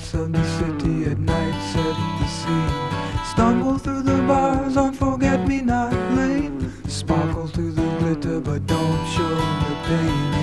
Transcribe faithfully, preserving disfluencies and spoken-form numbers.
lights of the city at night set the scene. Stumble through the bars on Forget-Me-Not Lane. Sparkle through the glitter but don't show the pain.